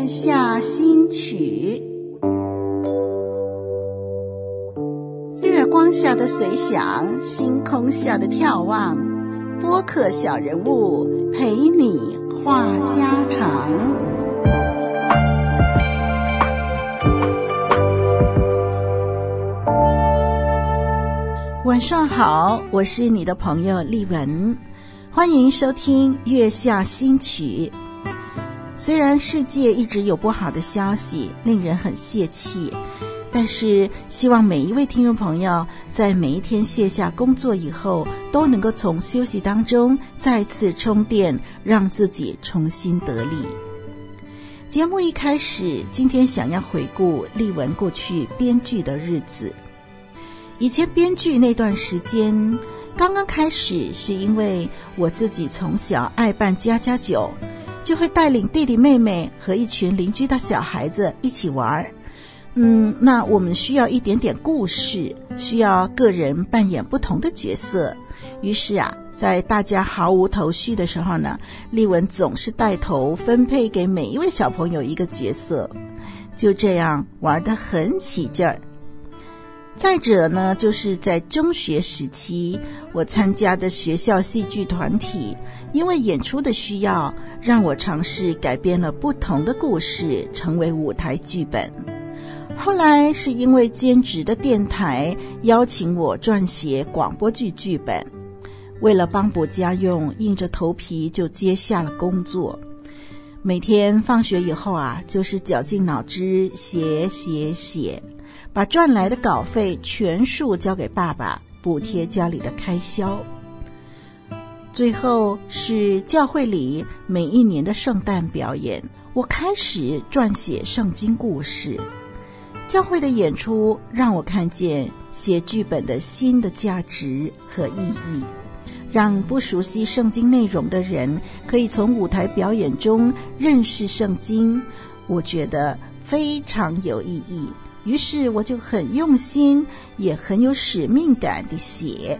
月下新曲，月光下的随想，星空下的眺望，播客小人物陪你话家常。晚上好，我是你的朋友丽文，欢迎收听月下新曲。虽然世界一直有不好的消息，令人很泄气，但是希望每一位听众朋友在每一天卸下工作以后，都能够从休息当中再次充电，让自己重新得力。节目一开始，今天想要回顾丽文过去编剧的日子。以前编剧那段时间刚刚开始，是因为我自己从小爱办家家酒，就会带领弟弟妹妹和一群邻居的小孩子一起玩。那我们需要一点点故事，需要个人扮演不同的角色。于是在大家毫无头绪的时候呢，丽文总是带头分配给每一位小朋友一个角色，就这样玩得很起劲儿。再者呢，就是在中学时期，我参加的学校戏剧团体，因为演出的需要，让我尝试改编了不同的故事，成为舞台剧本。后来是因为兼职的电台邀请我撰写广播剧剧本，为了帮补家用，硬着头皮就接下了工作。每天放学以后就是绞尽脑汁写，把赚来的稿费全数交给爸爸，补贴家里的开销。最后是教会里每一年的圣诞表演，我开始撰写圣经故事。教会的演出让我看见写剧本的新的价值和意义，让不熟悉圣经内容的人可以从舞台表演中认识圣经，我觉得非常有意义。于是我就很用心，也很有使命感地写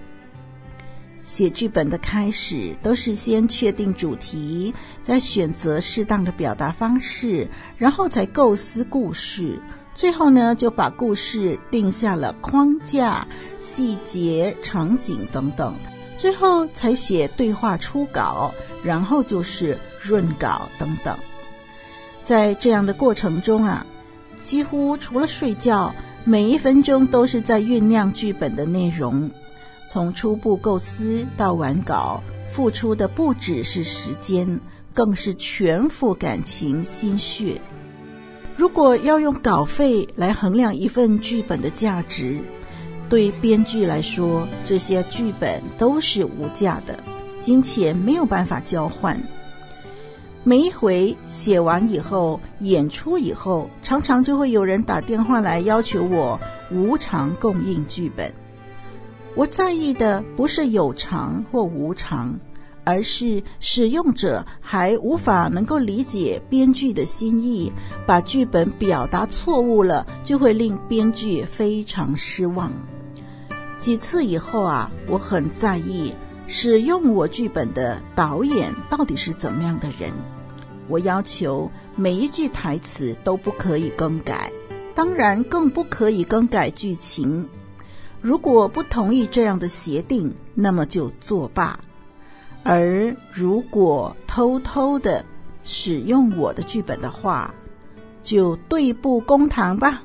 剧本的开始，都是先确定主题，再选择适当的表达方式，然后才构思故事，最后呢就把故事定下了框架、细节、场景等等，最后才写对话初稿，然后就是润稿等等。在这样的过程中几乎除了睡觉，每一分钟都是在酝酿剧本的内容。从初步构思到完稿，付出的不只是时间，更是全副感情心血。如果要用稿费来衡量一份剧本的价值，对编剧来说，这些剧本都是无价的，金钱没有办法交换。每一回写完以后，演出以后，常常就会有人打电话来要求我无偿供应剧本。我在意的不是有偿或无偿，而是使用者还无法能够理解编剧的心意，把剧本表达错误了，就会令编剧非常失望。几次以后我很在意使用我剧本的导演到底是怎么样的人。我要求每一句台词都不可以更改，当然更不可以更改剧情。如果不同意这样的协定，那么就作罢。而如果偷偷的使用我的剧本的话，就对簿公堂吧。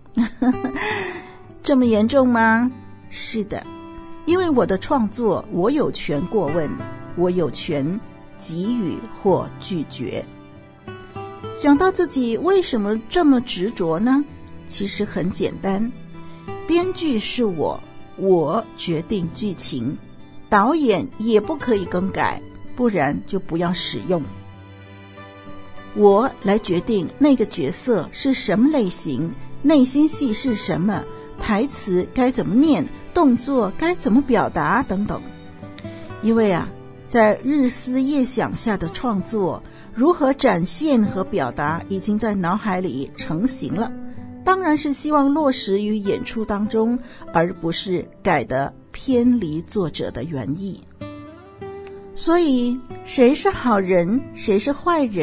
这么严重吗？是的，因为我的创作，我有权过问，我有权给予或拒绝。想到自己为什么这么执着呢？其实很简单，编剧是我决定剧情，导演也不可以更改，不然就不要使用。我来决定那个角色是什么类型，内心戏是什么，台词该怎么念，动作该怎么表达等等。因为在日思夜想下的创作，如何展现和表达已经在脑海里成型了，当然是希望落实于演出当中，而不是改得偏离作者的原意。所以谁是好人谁是坏人，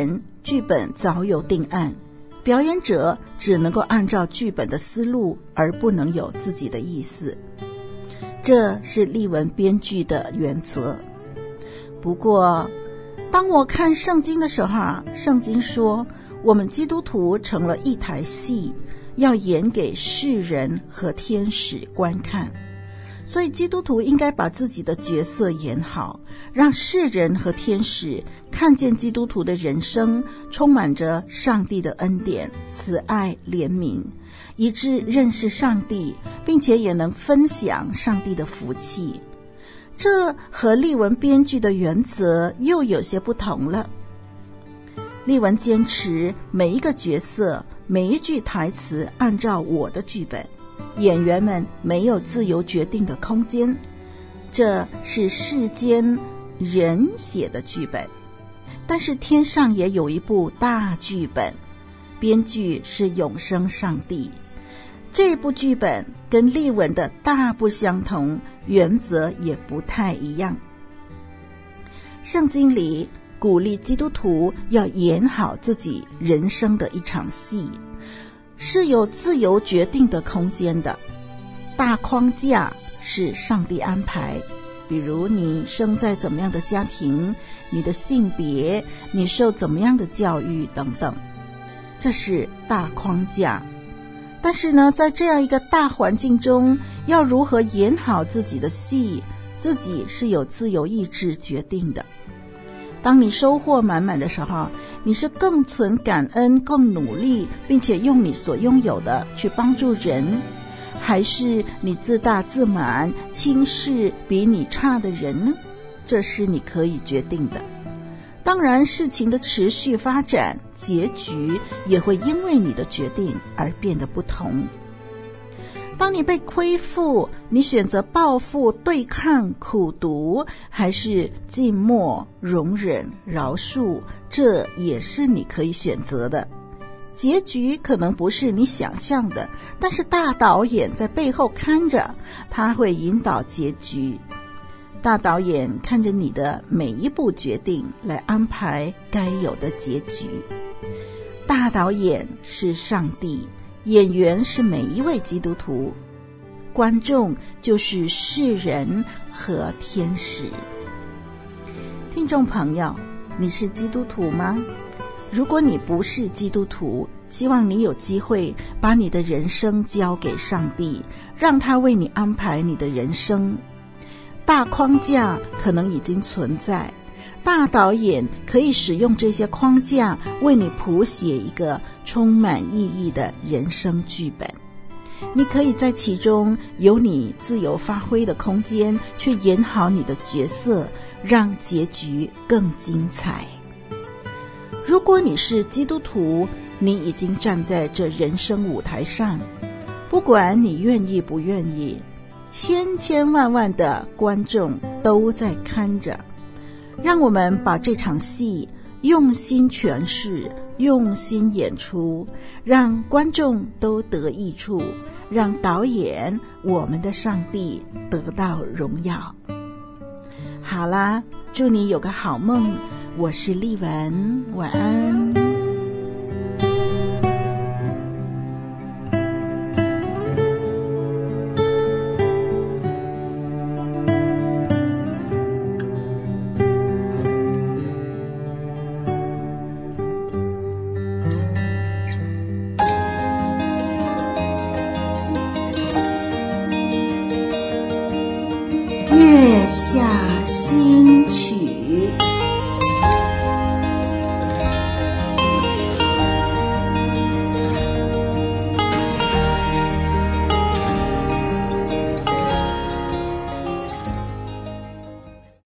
剧本早有定案，表演者只能够按照剧本的思路，而不能有自己的意思。这是丽文编剧的原则。不过当我看圣经的时候，圣经说我们基督徒成了一台戏，要演给世人和天使观看，所以基督徒应该把自己的角色演好，让世人和天使看见基督徒的人生充满着上帝的恩典、慈爱、怜悯，以致认识上帝，并且也能分享上帝的福气。这和丽文编剧的原则又有些不同了。丽文坚持每一个角色、每一句台词按照我的剧本，演员们没有自由决定的空间。这是世间人写的剧本，但是天上也有一部大剧本，编剧是永生上帝。这部剧本跟丽文的大不相同，原则也不太一样。圣经里鼓励基督徒要演好自己人生的一场戏，是有自由决定的空间的。大框架是上帝安排，比如你生在怎么样的家庭，你的性别，你受怎么样的教育等等，这是大框架。但是呢，在这样一个大环境中，要如何演好自己的戏，自己是有自由意志决定的。当你收获满满的时候，你是更存感恩，更努力，并且用你所拥有的去帮助人，还是你自大自满，轻视比你差的人呢？这是你可以决定的。当然，事情的持续发展，结局也会因为你的决定而变得不同。当你被亏负，你选择报复、对抗、苦读，还是静默、容忍、饶恕，这也是你可以选择的。结局可能不是你想象的，但是大导演在背后看着，他会引导结局。大导演看着你的每一步决定来安排该有的结局。大导演是上帝，演员是每一位基督徒，观众就是世人和天使。听众朋友，你是基督徒吗？如果你不是基督徒，希望你有机会把你的人生交给上帝，让他为你安排你的人生。大框架可能已经存在，大导演可以使用这些框架为你谱写一个充满意义的人生剧本。你可以在其中有你自由发挥的空间，去演好你的角色，让结局更精彩。如果你是基督徒，你已经站在这人生舞台上，不管你愿意不愿意，千千万万的观众都在看着。让我们把这场戏用心诠释，用心演出，让观众都得益处，让导演，我们的上帝得到荣耀。好啦，祝你有个好梦，我是丽文，晚安。月下